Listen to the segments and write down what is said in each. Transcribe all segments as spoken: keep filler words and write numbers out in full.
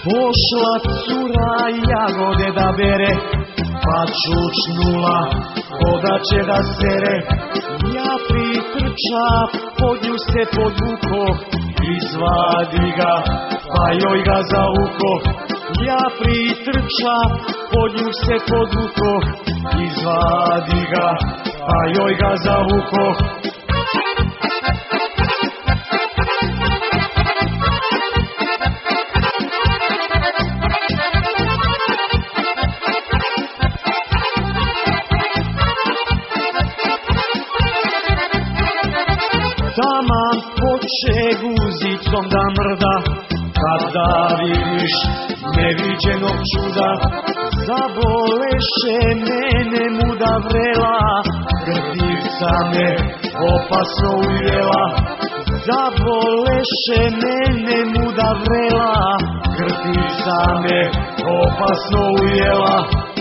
Pošla cura jagode da bere, pa čučnula, voda će da sere. Ja pritrča, pod nju se podvukoh, izvadi ga, pa joj ga zavukoh. Ja pritrča, pod nju se podvukoh, izvadi ga, pa joj ga zavukoh. Taman poče guzicom da mrda, kada vidiš neviđenog čuda. Zaboleše mene muda vrela, grdivca me opasno ujela. Zaboleše mene muda vrela, grdivca me opasno ujela.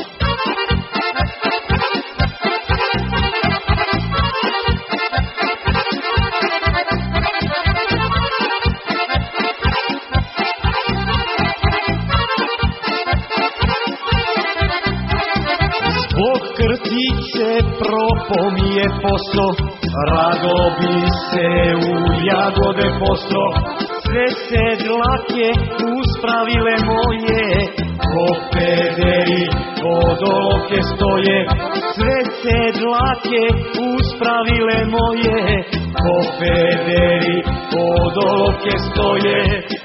Zbog krtice propao mi je posao, rado bi se u jagode postro. Sve se dlake uspravile moje, ko pederi od olovke stoje. Sve se dlake uspravile moje, ko pederi od olovke stoje.